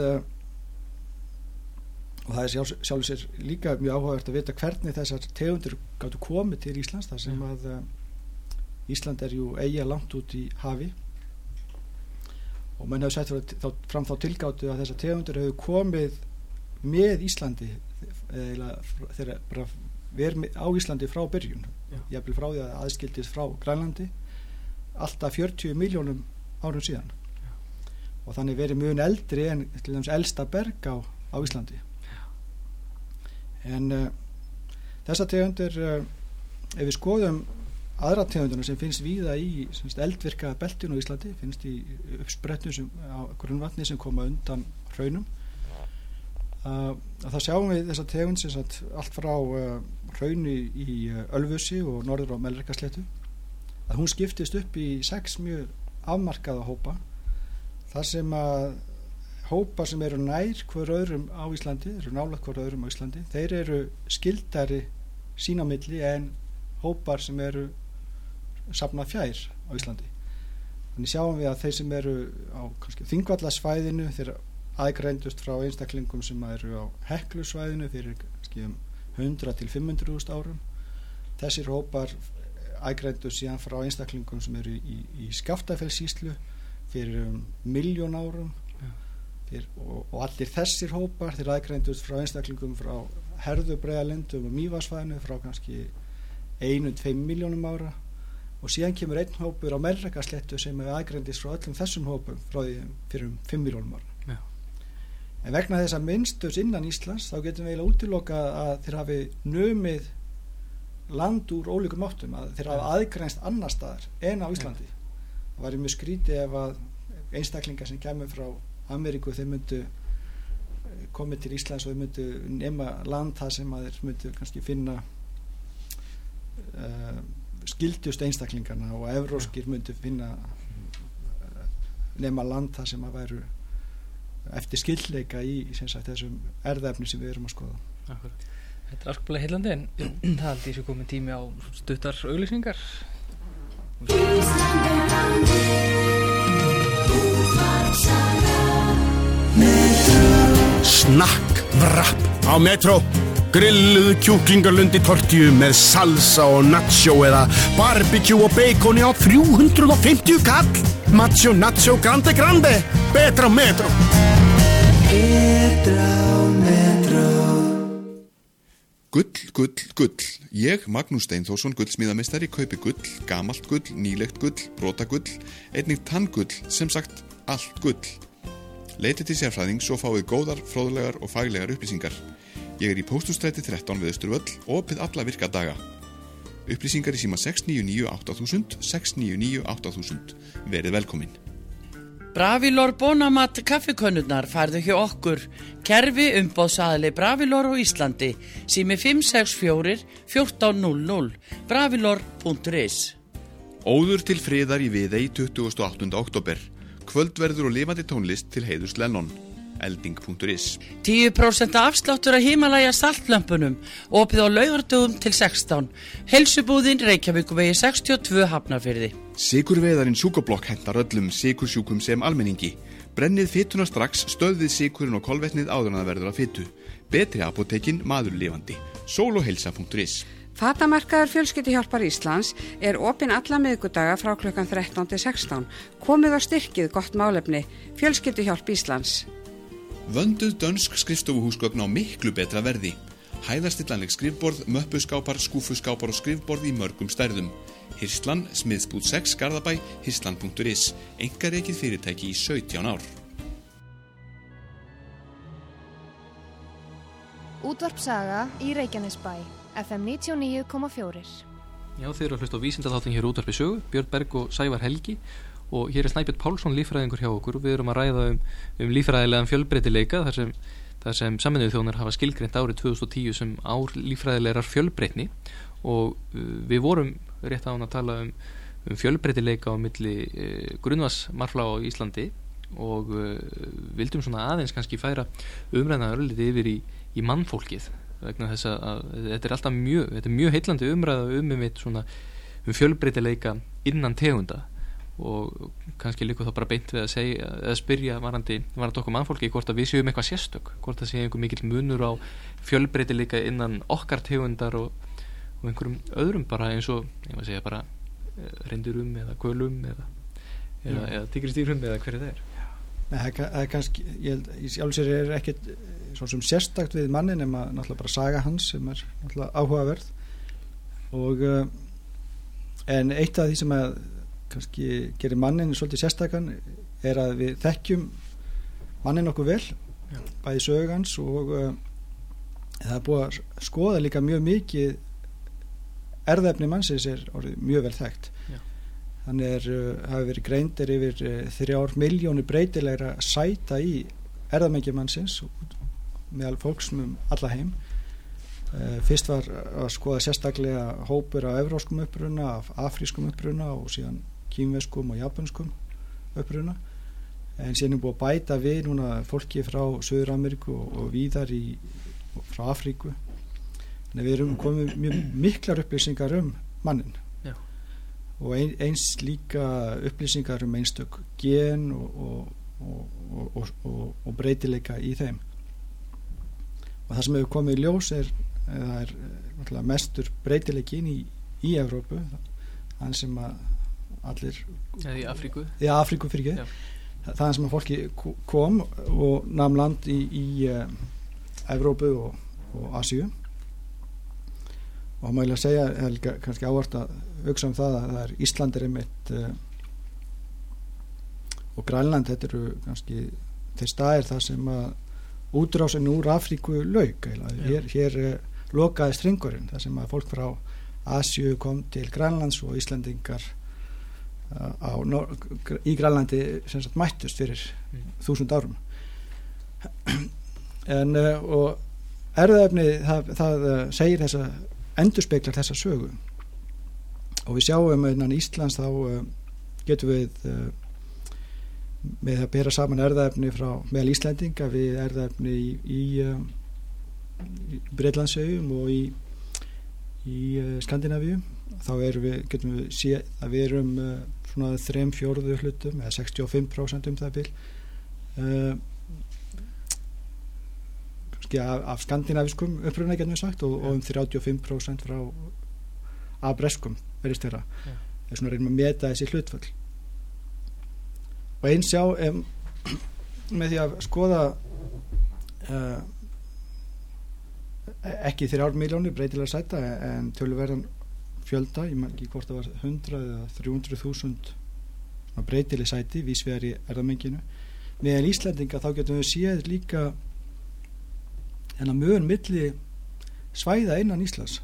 það sjálfur sér líka mjög áhugavert að vita hvernig þessar tegundir gátu komið til Íslands, þar sem að Ísland jú eyja langt út í hafi, og menn hefur sett fram þá tilgátu að þessar tegundir hefur komið með Íslandi þegar bara verið á Íslandi frá byrjun, jafnvel frá því að aðskildist frá Grænlandi alltaf 40 milljónum árum síðan. Já. Og þannig verið mjög eldri en til dæmis elsta berg á Íslandi. Já. En þessa tegundir, ef við skoðum aðra tegundina sem finnst víða í eldvirka beltinu á Íslandi, finnst í uppsprettum á grunnvatni sem koma undan hraunum, þá sjáum við þessa tegund sem sagt allt frá hrauni í Ölfusi og norður á Melrakkasléttu, að hún skiptist upp í 6 mjög afmarkaða hópa, þar sem að hópar sem eru nær hver öðrum á Íslandi, eru nálægt hver öðrum á Íslandi, þeir eru skyldari sín á milli en hópar sem eru safnað fjær á Íslandi. Þannig sjáum við að þeir sem eru á kannski Þingvallasvæðinu, þeir aðgreindust frá einstaklingum sem eru á Heklusvæðinu fyrir kannski 100 til 500.000 árum. Þessir hópar aðgreindust síðan frá einstaklingum sem eru í Skaftafellssýslu fyrir 1.000.000 árum. Og allir þessir hópar þeir aðgreindust frá einstaklingum frá Herðubreiðarlindum og Mývatnssvæðinu frá kannski 1-2 milljónum ára, og síðan kemur einn hópur á Melrakkasléttu sem aðgreindist frá öllum þessum hópum frá því fyrir 5 milljónum ára. Já. En vegna þess að mynsturs innan Íslands þá getum við eiginlega útilokað að þeir hafi numið land úr ólíkum áttum, að þeir hafi aðgreinst annar staðar en á Íslandi. Það væri mjög skrítið ef að einstaklingar sem kemur frá Ameríku, þeir myndu komið til Íslands og þeir myndu nema land þar sem að þeir myndu kannski finna skyldust einstaklingarna, og evróskir myndu finna nema land þar sem að væru eftir skyldleika í þessum erðefni sem við erum að skoða. Akkurat. Þetta er afskaplega heillandi, en það held ég sé komið tími á stuttar auglýsingar. Snakk, vrapp á Metro. Grilluðu kjúklingarlundi tortíu með salsa og nacho eða barbecue og baconi á 350 kall. Macho, nacho, grande, grande. Betra á Metro. Betra á Metro. Gull, gull, gull. Ég, Magnús Steinþórsson, gullsmíðameistari, kaupi gull, gamalt gull, nýlegt gull, brotagull, einnig tanngull, sem sagt allt gull. Leitið til sérfræðings og fáið góðar, fróðlegar og faglegar upplýsingar. Ég er í Pósthússtræti 13 við Austurvöll, opið alla virka daga. Upplýsingar í síma 699 8000, 699 8000. Verið velkomin. Bravilor Bonamat kaffikönnunar færðu hjá okkur. Kerfi umboðsaðili Bravilor á Íslandi. Sími 564 1400. Bravilor.is. Óður til friðar í Viðey 28. október. Kvöldverður og lifandi tónlist til heiðurs Lennon. Elding.is. 10% afsláttur af Himalaya saltlömpunum. Opið á laugardögum til 16. Heilsubúðin Reykjavíkurvegi 62 Hafnarfirði. Sykurveiðarinn Sjúkoblokk hentar öllum sykursjúkum sem almenningi. Brennið fituna strax, stöðvið sykurinn og kolvetnið áður en það verður að fitu. Betri apótekin, maður lifandi. Sóloheilsa.is. Fatamarkaður Fjölskylduhjálpar Íslands er opinn alla miðvikudaga frá klukkan 13 til 16. Komið á styrkið gott málefni. Fjölskylduhjálp Íslands. Vönduð dönsk skrifstofuhúsgögn á miklu betra verði. Hæðastillanleg skrifborð, möppuskápar, skúfuskápar og skrifborð í mörgum stærðum. Hirslan, Smiðsbúð 6, Garðabæ, hirslan.is. Einkarekið fyrirtæki í 17 ár. Útvarp Saga í Reykjanesbæ. FM 99,4. Já, þeir eru að hlusta á vísindaþáttinn hér Útvarpi Sögu, Björn Berg og Sævar Helgi, og hér er Snæbjörn Pálsson líffræðingur hjá okkur, og við erum að ræða um líffræðilegan fjölbreytileika þar sem Sameinuðu þjóðirnar hafa skilgreint árið 2010 sem ár líffræðilegrar fjölbreytni, og við vorum rétt án að tala um fjölbreytileika á milli grunnvatnsmarfla á Íslandi, og vildum svona aðeins kannski færa umræðna örlítið yfir í mannfólkið, vegna þess að þetta er alltaf mjög heillandi umræða um fjölbreytileika innan tegunda, og kannski líka þá bara beint við að segja eða spyrja varandi okkur mannfólki hvort að við séum eitthvað sérstök, hvort að sé einhver mikill munur á fjölbreytileika innan okkar tegundar og einhverjum öðrum, bara eins og ég maður segja bara reyndurum eða gölum eða tígristýrum eða hverju það er. Nei, það er kannski, ég held, í sjálfsér er ekkert svo sem sérstakt við mannin nema náttúrulega bara saga hans sem er náttúrulega áhugaverð, og en eitt af því sem að kannski gerir mannin svolítið sérstakann er að við þekkjum mannin okkur vel, bæði sögans, og það er búið að skoða líka mjög mikið erðefni mannsins er orðið mjög vel þekkt. Þannig hafi verið greindir yfir 3 milljónir breytilegra sæta í erðamengi mannsins meðal fólks alla heim. Fyrst var að skoða sérstaklega hópur af evróskum uppruna, af afrískum uppruna og síðan kínverskum og japanskum uppruna, en síðan búið að bæta við núna fólki frá Suður-Ameríku og víðar frá Afríku. Þannig við erum komið mjög miklar upplýsingar mannin. Já. Og eins líka upplýsingar einstök gen og breytileika í þeim. Og það sem hefur komið í ljós það er mestur breytileiki í Evrópu, þann sem að allir í Afríku fyrir ekki, þann sem að fólki kom og nam land í Evrópu og Asíu. Og maður vilja segja, Helga, kannski ávart að hugsa það að það er Ísland einmitt og Grænland, þetta eru kannski þeir staðir það sem að útrásin úr Afríku lauk. Hér lokaði strengurinn, þar sem að fólk frá Asíu kom til Grænlands og Íslandingar í Grænlandi sem sagt mættust fyrir 1000 árum. Og erfðaefni það segir endurspeglar þessa sögu, og við sjáum innan Íslands þá getum við með að bera saman erfðaefni frá meðal Íslendinga við erfðaefni í Bretlandseyjum og í Skandinavíu. Þá getum við séð að við erum svona 3/4 hlutum eða 65% það bil af skandinavískum uppruna getum við sagt, og 35% af breskum verðist þeirra. Það er svona reynum að meta þessi hlutfall. Og eins með því að skoða ekki 3 milljónir breytilega sæta en töluverðan fjölda, ég man ekki hvort það var 100 eða 300.000 breytileg sæti vísvegar í erfðamenginu. Meðal Íslendinga þá getum við séð líka þennan mun milli svæða innan Íslands.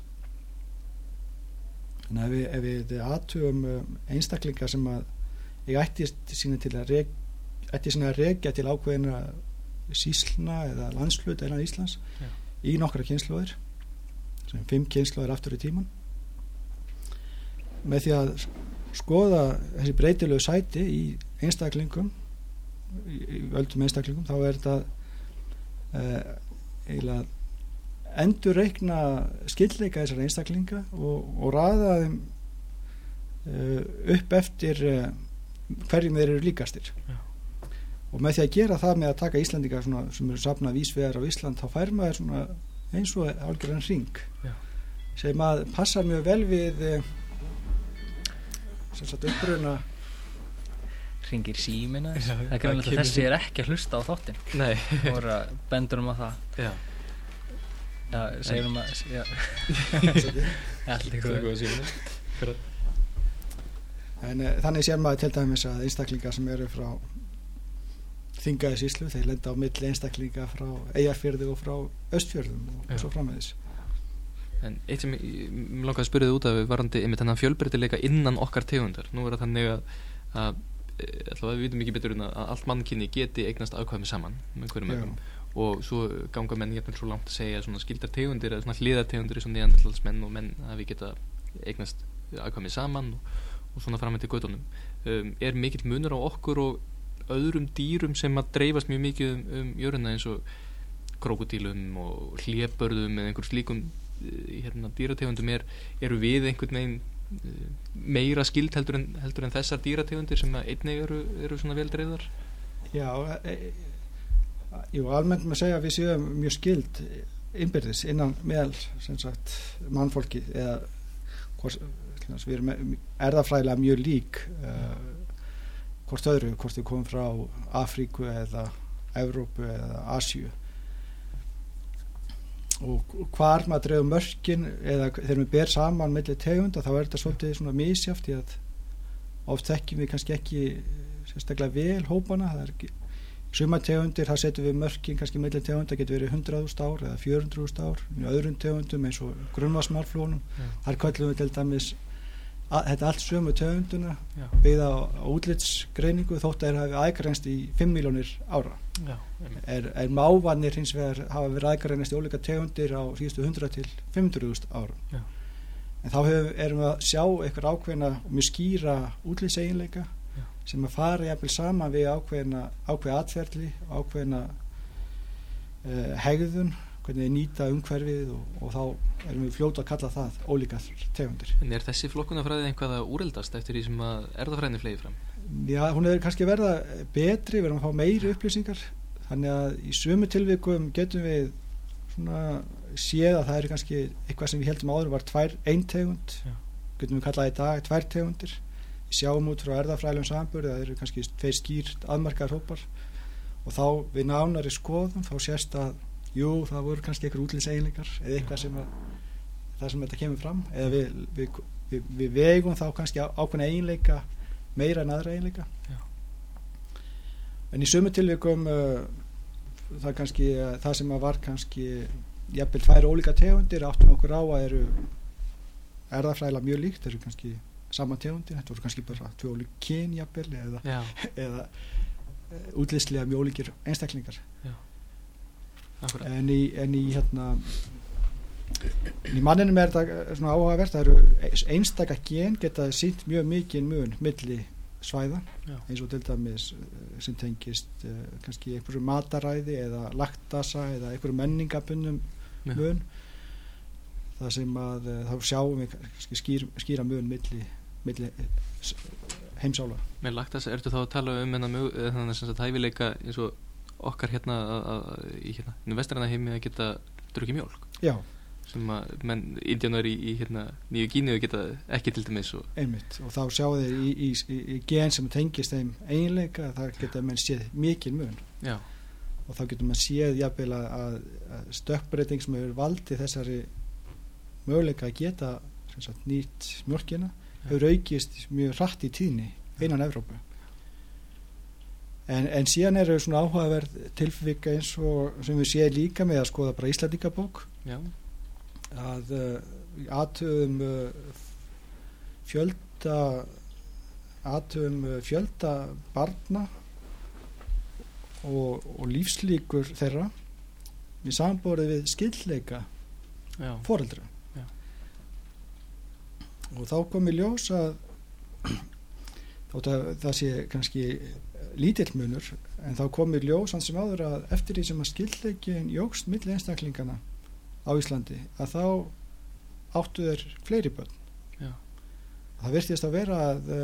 Þannig að ef við athugum einstaklingar sem að ég ætti sína að rekja til ákveðina sýslna eða landshluta innan Íslands í nokkra kynslóðir, sem 5 kynslóðir aftur í tíman. Með því að skoða þessi breytilegu sæti í einstaklingum, í öldum einstaklingum, þá þetta eiginlega endurreikna skyldleika þessara einstaklinga og raða þeim upp eftir hverjum þeir eru líkastir. Og með því að gera það með að taka Íslendinga sem eru safnað vísvegar á Ísland, þá fær maður svona eins og algjörðan hring sem að passar mjög vel við sem sagt uppruna. Hringir símina. Það er greinlega þessi ekki að hlusta á þáttinn. Nei. Og bendur á það. Já, segjum að allt ykkur. En þannig sér maður til dæmis að einstaklingar sem eru frá Þingeyjarsýslu, þeir lenda á milli einstaklinga frá Eyjafirði og frá Austfjörðum og svo framvegis. En eitt sem ég langaði að spyrja þig út af varandi einmitt þennan fjölbreytileika innan okkar tegundar. Nú er það þannig að við vitum ekki betur en að allt mannkynni geti eignast afkvæmi saman með hverjum öðrum, og svo ganga menn jafnvel svo langt að segja svona skyldar tegundir eða svona hliðartegundir eins og neanderdalsmenn og menn að við geta eignast afkvæmi saman og svona fram eftir götunum. Er mikill munur á okkur og öðrum dýrum sem að dreifast mjög mikið jörðina eins og krókódílum og hlébörðum eða einhver slíkum dýrategundum? Eru við einhvern veginn meira skyld heldur en þessar dýrategundir sem að einnig eru svona vel dreifðar? Já, almennt með að segja að við séum mjög skyld innbyrðis innan meðal sem sagt mannfólki, eða við erum erfðafræðilega mjög lík hvort öðru, hvort við komum frá Afríku eða Evrópu eða Asíu. Og hvar maður dreifur mörkin eða þegar við ber saman milli tegunda, þá þetta svolítið svona misjafnt, því að oft þekkjum við kannski ekki sérstaklega vel hópana. Það er ekki sumar tegundir, það setjum við mörkin kannski milli tegunda, getur verið 100.000 ár eða 400.000 ár. Í öðrum tegundum eins og grunnvatnsmarflónum, þar köllum við til dæmis þetta allt sömu tegunduna Já. byggða á útlitsgreiningu þótt að hafi aðgrænst í 5 milljónir ára. Já, mávanir hins vegar hafa verið aðgrænst í ólíka tegundir á síðustu 100 til 500.000 ára. Já. En þá erum við að sjá eitthvað ákveðna og mjög skýra útlitseginleika sem að fara jafnvel saman við ákveð atferli og ákveðna hegðun, hvernig við nýta umhverfið og þá erum við fljóta að kalla það ólíkar tegundir. En þessi flokkunarfræði einhvað að úreldast eftir því sem að erfðafræðin flegi fram? Já, hún kannski verða betri, við erum að fá meiri upplýsingar, þannig að í sömu tilvikum getum við svona séð að það er kannski eitthvað sem við heldum áður var ein tegund, getum við kallað í dag 2 tegundir. Við sjáum út frá erfðafræðilegum samanburði að það eru kannski 2 skýrt aðmarkaðar hópar og þá við nánari skoðum þá sést að það voru kannski einhver útlitseiginleikar eða eitthvað sem þetta kemur fram eða við vegum þá kannski ákveðna eiginleika meira en aðra eiginleika. En í sömu tilvikum það sem var kannski jafnvel 2 ólíka tegundir áttum okkur á að eru erfðafræðilega mjög líkt, eru kannski sama tegundir, þetta voru kannski bara 2 ólík kyn jafnvel eða útlitslega mjög ólíkir einstaklingar. En í manninum er þetta svona áhugavert, það eru einstaka gen geta sýnt mjög mikið mun milli svæða, eins og til dæmis sem tengist kannski einhverju mataræði eða laktasa eða einhverju menningabundnum mun, það sem að þá sjáum við kannski skýra mun milli heimsála. Með laktasa, ertu þá að tala þannig að hæfileika eins og okkar í vestræna heimi að geta drukkið mjólk? Já. Sem að indjánar í Nýju Gíneu geta ekki til dæmis einmitt, og þá sjáu þeir í gen sem tengist þeim eiginleika, það geta menn séð mikil mun. Já. Og þá getur maður séð jafnvel að stökkbreyting sem hefur valdið þessari möguleika að geta nýtt mjólkina hefur aukist mjög hratt í tíðni innan Evrópu. En síðan eru svona áhugaverð tilvik eins og sem við séð líka með að skoða bara Íslendingabók. Já. Að athugum fjölda barna og lífslíkur þeirra við samanborið við skyldleika foreldra. Og þá kom í ljós að það sé kannski lítill munur, en þá kom í ljós hans sem áður að eftir því sem að skyldleikin jókst milli einstaklingana á Íslandi, að þá áttu þeir fleiri börn. Já. Það virtist að vera að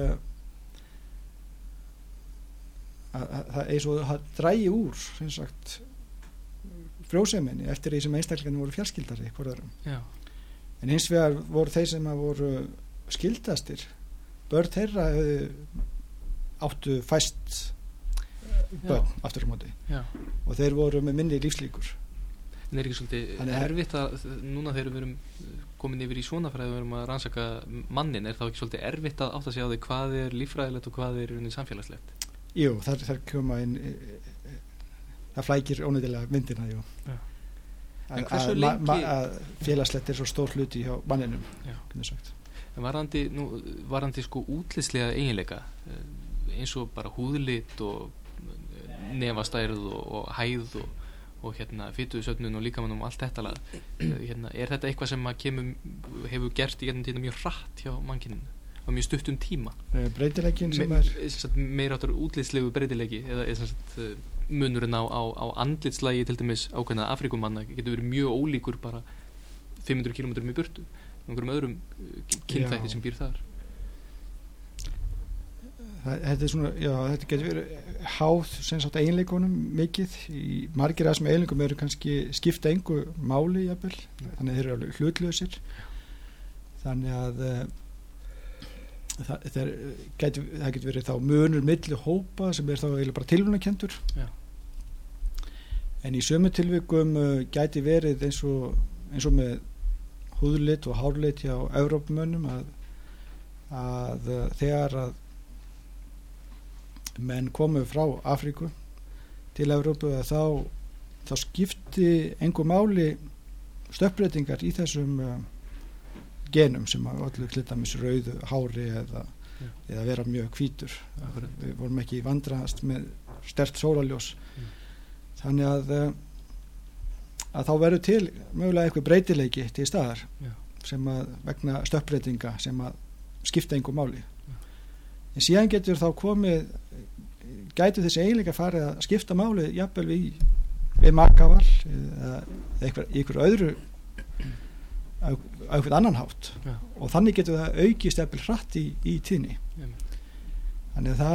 eins og það drægi úr sem sagt frjóseminni eftir því sem einstaklingarnir voru fjarskildari hvort öðrum. Já. En hins vegar voru þeir sem voru skildastir, börn þeirra áttu fæst börn aftur á móti. Já. Og þeir voru með minni lífslíkur. En er ekki svolítið erfitt að núna þegar við erum komin yfir í svona fræði og við erum að rannsaka mannin, er þá ekki svolítið erfitt að átta sig á því hvað er líffræðilegt og hvað er samfélagslegt? Jú, þar koma inn það flækir óneidilega myndina, jú. En hversu lengi að félagslegt er svo stór hluti hjá manninum, hvernig sagt. En varðandi útlitslega eiginleika eins og bara húðlit og nefastærð og hæð og fituðsöfnun og líkamannum og allt þetta lag, er þetta eitthvað sem hefur gert í tíma mjög hratt hjá mannkyninu á mjög stuttum tíma? Breytileikin sem meira áttur útlitslegu breytileiki eða munurinn á andlitslægi til dæmis ákveðna Afrikumanna getur verið mjög ólíkur bara 500 kilometrum í burtu einhverjum öðrum kynþætti sem býr þar. Þetta er svona, þetta getur verið háð sem sagt eiginleikunum mikið, í margir af þessum eiginleikum eru kannski skipta engu máli jafnvel, þannig að þeir eru alveg hlutlausir, þannig að það getur verið þá munur milli hópa sem er þá eiginlega bara tilviljunarkenndur. En í sömu tilvikum gæti verið eins og með húðlit og hárlit hjá Evrópumönnum að þegar að menn komu frá Afríku til Evrópu að þá skipti engu máli stökkbreytingar í þessum genum sem að allir til dæmis rauðu hári eða vera mjög hvítur. Við vorum ekki vandræðast með sterkt sólarljós. Þannig að þá verður til mögulega eitthvað breytileiki til staðar sem að vegna stökkbreytinga sem að skipta engu máli. En síðan getur þá gætu þessi eiginleika farið að skipta máli jafnvel við makaval eða einhver öðru á einhvern annan hátt og þannig getur það aukist jafnvel hratt í tíðni. Þannig að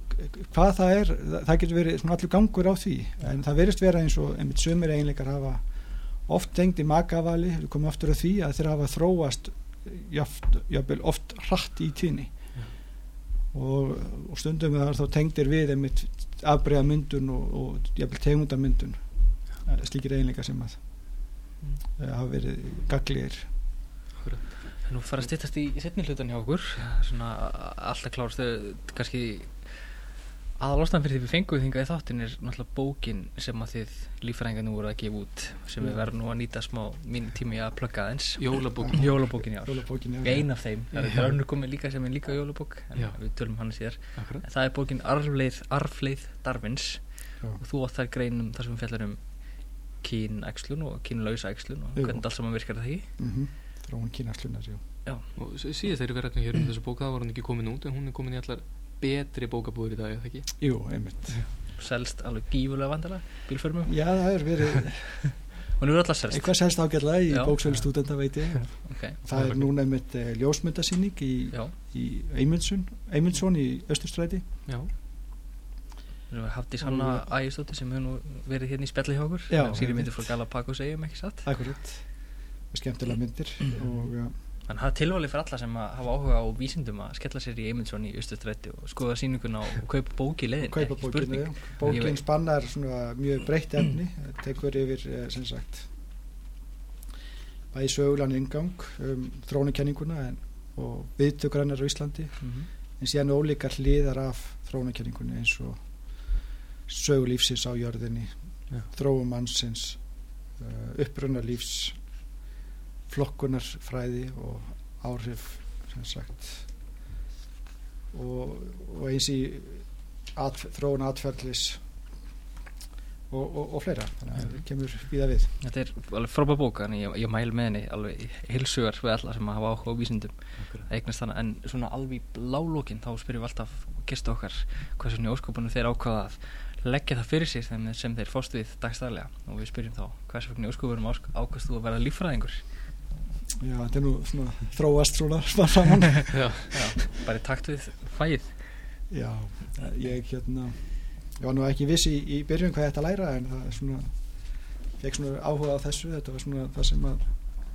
það getur verið svona allur gangur á því, en það verðist vera eins og einmitt sumir eiginleikar hafa oft tengd í makavali, við komum aftur á því að þeir hafa þróast jafnvel oft hratt í tíðni og stundum það þá tengdir við einmitt afbrigðamyndun og jafnvel tegundamyndun, slíkir eiginleikar sem að hafa verið gagnlegir. Nú fara að styttast í seinni hlutan hjá okkur, svona alltaf klárst, kannski aðalástæðan fyrir því við fengum þingað í þáttin náttúrulega bókin sem að þið líffræðingar nú voru að gefa út, sem við verðum nú að nýta smá mín tími að plugga aðeins. Jólabókin í ár. Ein af þeim, það er önnur komið líka sem er líka jólabók, en við tölum hana síðar. En það er bókin Arfleið Darwins og þú átt þar greinum þar sem við fjallar kynæxlun og kynlausa æxlun og hvernig allt saman virkar það því. Þróun kynæxlunar, og síðan þegar við verðum hér þessu bók, það var hún ekki komin út, en hún er komin í allar betri bókabúður í dag, eða ekki? Jú, einmitt. Selst alveg gífurlega vandalega, bílförmum? Já, það er verið og nú er alltaf selst. Eitthvað selst ágætlega í bóksölu stúdenta, veit ég. Það er núna einmitt ljósmyndasýning í Eymundsson í Austurstræti. Já. Við erum Hafdís Hanna Ægisdóttir sem hefur nú verið hérna í spjalli hjá okkur. Sýri myndir frá Galapagos eigum, ekki satt? Akkurat. Skemmtilega myndir og Þannig að það er tilvalið fyrir alla sem að hafa áhuga á vísindum að skella sér í Eymundsson í Austurstræti og skoða sýninguna og kaupa bók í leiðin. Kaupa bókinu, já. Bókin spannar svona mjög breytt efni, tekur yfir sem sagt bæði sögulegan inngang þróunarkenninguna og viðtökur hennar á Íslandi, en síðan ólíkar hliðar af þróunarkenningunni eins og sögulífsins á jörðinni, þróun mannsins, upprunalífs, flokkunarfræði og áhrif sem sagt og eins í þróun atferðlis og fleira, þannig að það kemur víða við. Þetta er alveg frábær bók, en ég mæl með henni alveg heilsugar við alla sem hafa áhuga á vísindum að eignast hana, en svona alveg í blálókin þá spyrjum við alltaf gestu okkar hversu njósköpunum þeir ákvaða að leggja það fyrir sér sem þeir fást við dagstæðlega, og við spyrjum þá hversu vegna njósköpunum ákvaðst þú að vera líffræðingur? Já, þetta er nú svona þróast svona saman. Já, bara í takt við fæið. Já, ég var nú ekki viss í byrjun hvað ég ætti að læra, en það er svona fekk svona áhuga á þessu. Þetta var svona það sem að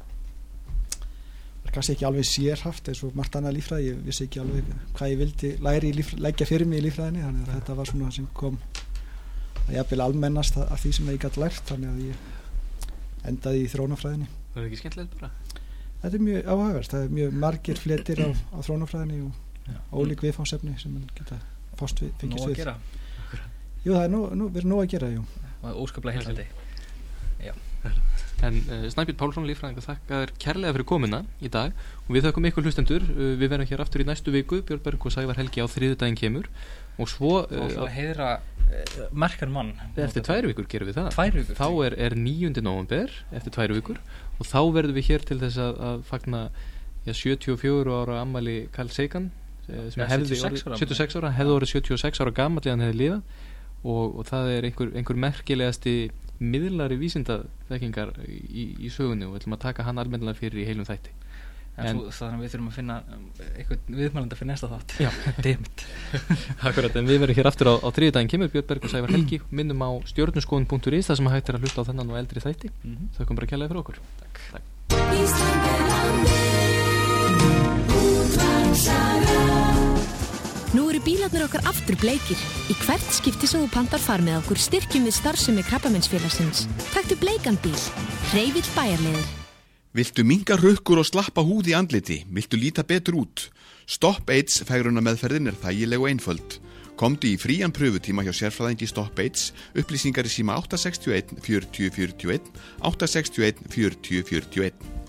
var kannski ekki alveg sérhaft eins og margt annað líffræði. Ég vissi ekki alveg hvað ég vildi leggja fyrir mig í líffræðinni, þannig að þetta var svona sem kom að jafnvel almennast af því sem ég gat lært, þannig að ég endaði í þróunarfræðinni. Var það ekki skemmtilegt bara? Þetta er mjög áhugavert, það er mjög margir fletir á þróunarfræðinni og ólík viðfangsefni sem man geta fengist við. Nóg að gera? Jú, það er verið nóg að gera, jú. Og óskaplega heilsandi. Já. En Snæbjörn Pálsson, líffræðingur, þakka þér kærlega fyrir komuna í dag og við þökkum ykkur hlustendur. Við verðum hér aftur í næstu viku, Björn Berg og Sævar Helgi á þriðjudaginn kemur og svo heiðra merkan mann. Eftir 2 vikur gerum við það. 2 vikur? Þá er 9. nóvember, eftir 2 vikur og þá verðum við hér til þess að fagna 74 ára ammæli Carl Sagan sem 76 ára, hefði orðið 76 ára gamall þegar hann hefði lifað og það er einhver merkilegasti miðlari vísindaþekkingar í sögunni og við ætlum að taka hann almennilega fyrir í heilum þætti. Þannig að við þurfum að finna eitthvað viðmælanda fyrir næsta þátt. Já, dimmt. Akkurat, en við verðum hér aftur á þriðjudaginn kemur, Björn Berg og Sævar Helgi, minnum á stjörnuskoðun.is þar sem hægt er að hlusta á þennan og eldri þætti. Þökkum bara kærlega fyrir okkur. Takk. Nú eru bílarnir okkar aftur bleikir. Í hvert skipti sem þú pantar far með okkur styrkjum við starfsemi Krabbameinsfélagsins. Taktu bleikan bíl. Hreyvill bæjarleiðir. Viltu minnka rukkur og slappa húð í andliti? Viltu líta betur út? Stop AIDS fegrunarmeðferðin er þægileg og einföld. Komdu í frían pröfutíma hjá sérfræðingi Stop AIDS, upplýsingar í síma 861 40 41, 861 40 41.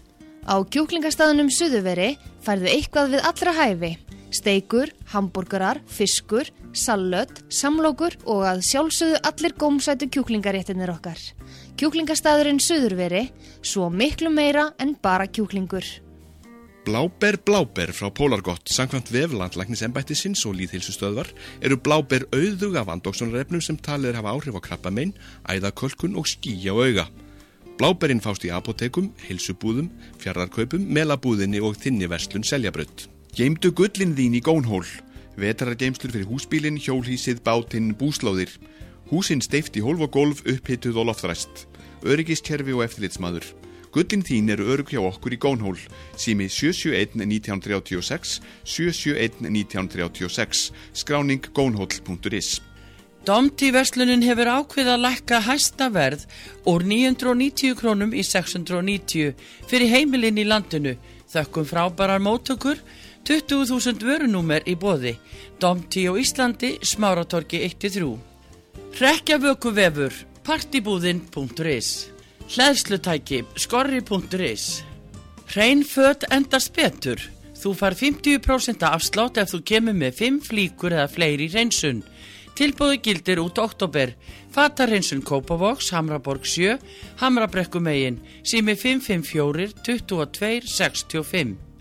Á kjúklingastaðnum Suðurveri færðu eitthvað við allra hæfi. Steikur, hambúrgarar, fiskur, salöt, samlokur og að sjálfsögðu allir gómsætu kjúklingaréttinir okkar. Kjúklingastaðurinn Suðurveri, svo miklu meira en bara kjúklingur. Bláber frá Pólargott, samkvæmt vef landlæknisembættisins og lýðheilsustöðvar eru bláber auðug af andóksonarefnum sem talið hafa áhrif á krabbamein, æðakölkun og ský á auga. Bláberinn fást í apótekum, heilsubúðum, fjarðarkaupum, melabúðinni og þinniverslun Seljabraut. Geymdu gullin þín í gónhól. Vetrargeymslur fyrir húsbílinn, hjólhýsið, bátinn, búslóðir. Húsin steypt í hólf og gólf, upphituð og loftræst. Öryggiskerfi og eftirlitsmaður. Gullin þín eru örugg hjá okkur í gónhól. Sími 771 1936, 771 1936, skráning gónhól.is. Domti-verslunin hefur ákveðið að lækka hæsta verð úr 990 krónum í 690 fyrir heimilin í landinu. Þökkum frábærar móttökur, 20.000 vörunúmer í boði. Domti á Íslandi, Smáratorgi 1-3. Hrekkjavökuvefur, partibúðin.is. Hleðslutæki, skorri.is. Hrein föt endast betur. Þú fær 50% afslátt ef þú kemur með 5 flíkur eða fleiri í hreinsun. Tilboði gildir út október. Fatarhreinsun Kópavogs, Hamraborg 7, Hamrabrekkumegin, sími 554 22 65.